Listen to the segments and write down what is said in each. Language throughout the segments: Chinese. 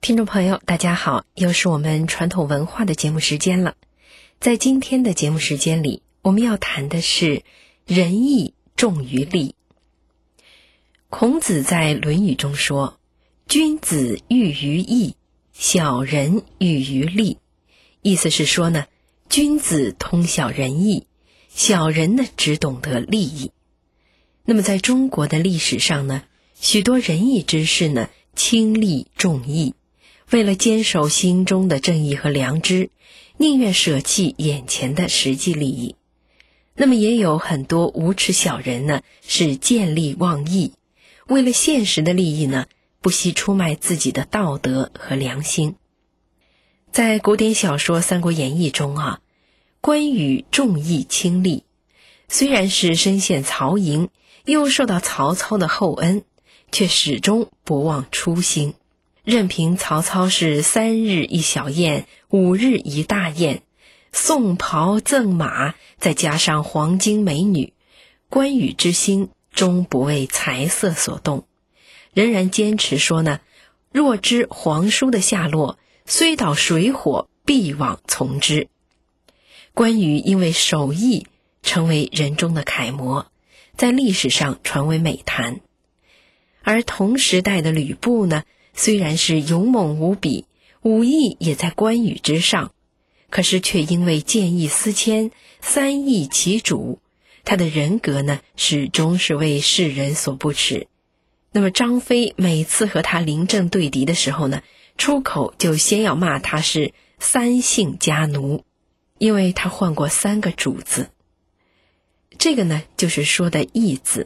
听众朋友大家好，又是我们传统文化的节目时间了。在今天的节目时间里，我们要谈的是仁义重于利。孔子在《论语》中说，君子喻于义，小人喻于利。意思是说呢，君子通晓仁义，小人呢只懂得利益。那么在中国的历史上呢，许多仁义之士呢轻利重义，为了坚守心中的正义和良知，宁愿舍弃眼前的实际利益。那么也有很多无耻小人呢，是见利忘义，为了现实的利益呢，不惜出卖自己的道德和良心。在古典小说《三国演义》中关羽重义轻利，虽然是身陷曹营，又受到曹操的厚恩，却始终不忘初心。任凭曹操是3日一小宴，5日一大宴，送袍赠马，再加上黄金美女，关羽之心终不为财色所动，仍然坚持说呢，若知皇叔的下落，虽倒水火，必往从之。关羽因为守义成为人中的楷模，在历史上传为美谈。而同时代的吕布呢，虽然是勇猛无比，武艺也在关羽之上，可是却因为见异思迁，三义其主，他的人格呢始终是为世人所不齿。那么张飞每次和他临阵对敌的时候呢，出口就先要骂他是3姓家奴，因为他换过3个主子。这个呢就是说的义字。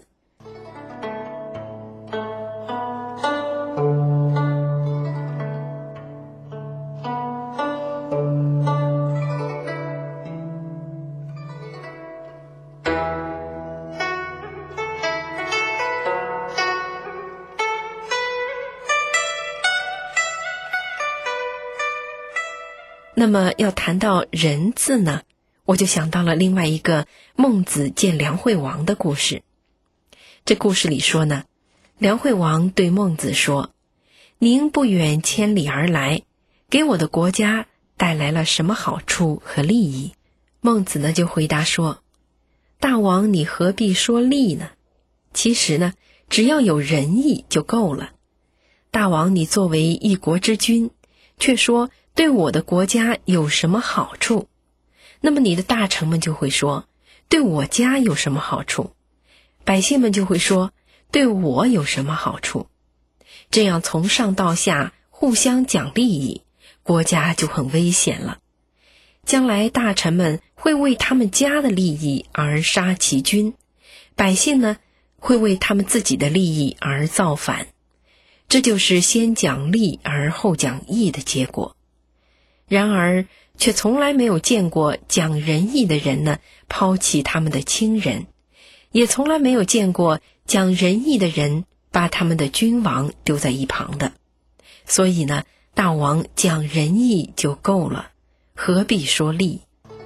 那么要谈到仁字呢，我就想到了另外一个孟子见梁惠王的故事。这故事里说呢，梁惠王对孟子说，您不远千里而来，给我的国家带来了什么好处和利益？孟子呢就回答说，大王你何必说利呢？其实呢，只要有仁义就够了。大王你作为一国之君，却说对我的国家有什么好处？那么你的大臣们就会说，对我家有什么好处？百姓们就会说，对我有什么好处？这样从上到下互相讲利益，国家就很危险了。将来大臣们会为他们家的利益而杀其君，百姓呢会为他们自己的利益而造反。这就是先讲利而后讲义的结果。然而却从来没有见过讲仁义的人呢抛弃他们的亲人，也从来没有见过讲仁义的人把他们的君王丢在一旁的。所以呢，大王讲仁义就够了，何必说利？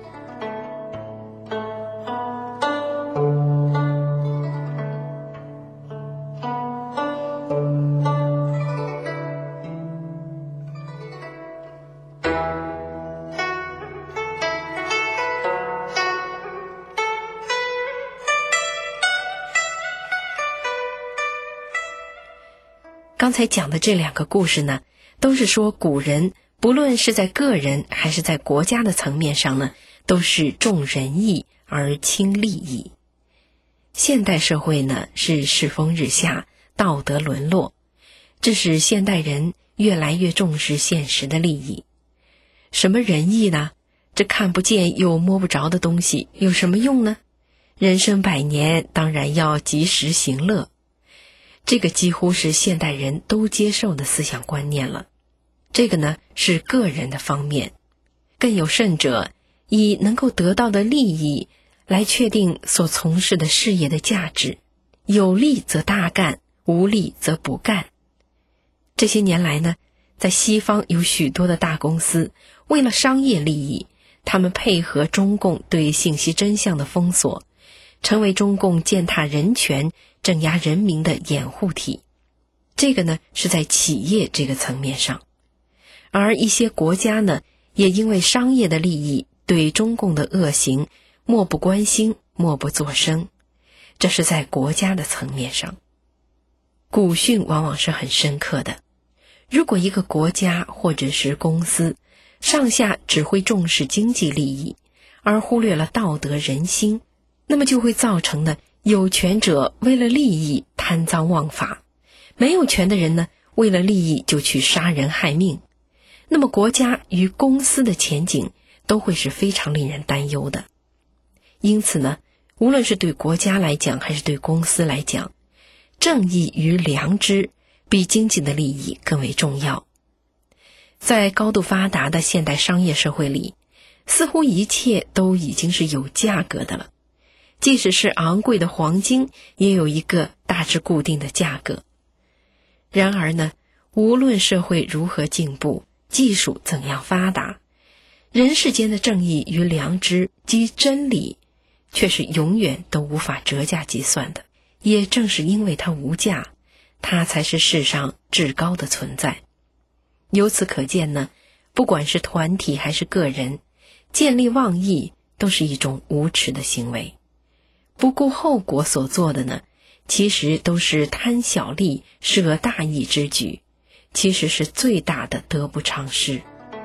刚才讲的这2个故事呢，都是说古人不论是在个人还是在国家的层面上呢，都是重仁义而轻利益。现代社会呢是世风日下，道德沦落，这使现代人越来越重视现实的利益。什么仁义呢？这看不见又摸不着的东西有什么用呢？人生100年，当然要及时行乐。这个几乎是现代人都接受的思想观念了。这个呢是个人的方面，更有甚者，以能够得到的利益来确定所从事的事业的价值，有利则大干，无利则不干。这些年来呢，在西方有许多的大公司，为了商业利益，他们配合中共对信息真相的封锁，成为中共践踏人权、镇压人民的掩护体。这个呢是在企业这个层面上。 而一些国家呢，也因为商业的利益，对中共的恶行漠不关心，默不作声。这是在国家的层面上。古训往往是很深刻的，如果一个国家或者是公司上下只会重视经济利益，而忽略了道德人心，那么就会造成呢，有权者为了利益贪赃枉法，没有权的人呢，为了利益就去杀人害命。那么国家与公司的前景都会是非常令人担忧的。因此呢，无论是对国家来讲还是对公司来讲，正义与良知比经济的利益更为重要。在高度发达的现代商业社会里，似乎一切都已经是有价格的了，即使是昂贵的黄金也有一个大致固定的价格。然而呢，无论社会如何进步，技术怎样发达，人世间的正义与良知及真理却是永远都无法折价计算的。也正是因为它无价，它才是世上至高的存在。由此可见呢，不管是团体还是个人，见利忘义都是一种无耻的行为。不顾后果所做的呢，其实都是贪小利舍大义之举，其实是最大的得不偿失。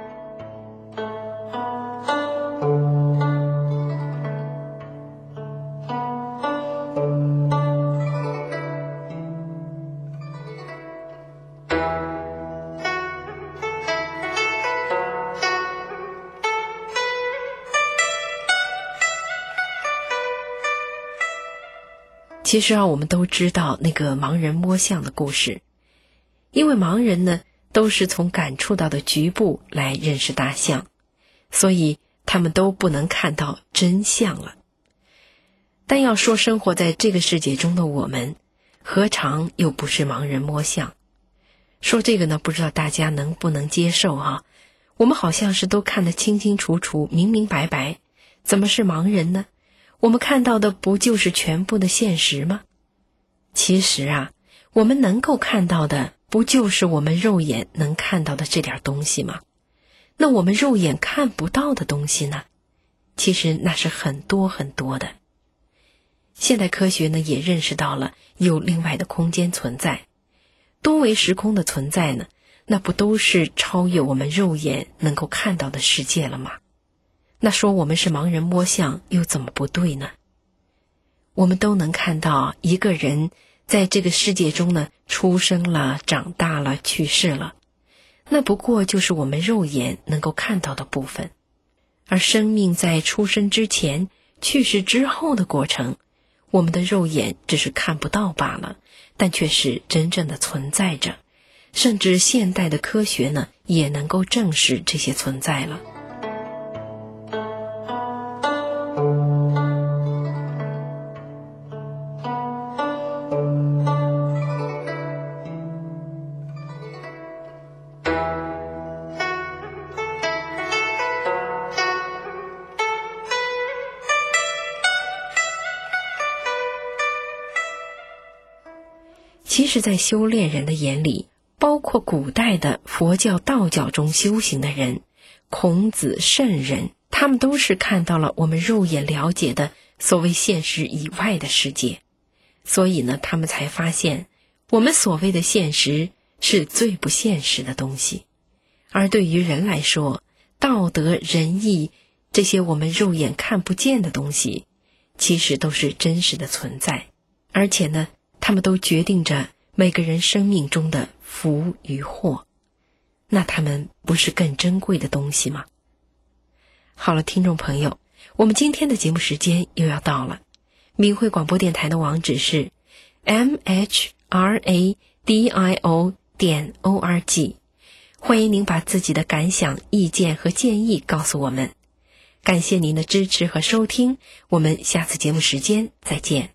其实我们都知道那个盲人摸象的故事，因为盲人呢都是从感触到的局部来认识大象，所以他们都不能看到真相了。但要说生活在这个世界中的我们，何尝又不是盲人摸象？说这个呢，不知道大家能不能接受啊？我们好像是都看得清清楚楚、明明白白，怎么是盲人呢？我们看到的不就是全部的现实吗？其实啊，我们能够看到的不就是我们肉眼能看到的这点东西吗？那我们肉眼看不到的东西呢？其实那是很多很多的。现代科学呢也认识到了有另外的空间存在，多维时空的存在呢，那不都是超越我们肉眼能够看到的世界了吗？那说我们是盲人摸象又怎么不对呢？我们都能看到一个人在这个世界中呢，出生了、长大了、去世了，那不过就是我们肉眼能够看到的部分。而生命在出生之前、去世之后的过程，我们的肉眼只是看不到罢了，但却是真正的存在着，甚至现代的科学呢，也能够证实这些存在了。其实在修炼人的眼里，包括古代的佛教、道教中修行的人，孔子、圣人，他们都是看到了我们肉眼了解的所谓现实以外的世界，所以呢，他们才发现我们所谓的现实是最不现实的东西。而对于人来说，道德、仁义这些我们肉眼看不见的东西，其实都是真实的存在，而且呢，他们都决定着每个人生命中的福与祸，那他们不是更珍贵的东西吗？好了，听众朋友，我们今天的节目时间又要到了。明慧广播电台的网址是 mhradio.org， 欢迎您把自己的感想、意见和建议告诉我们。感谢您的支持和收听，我们下次节目时间再见。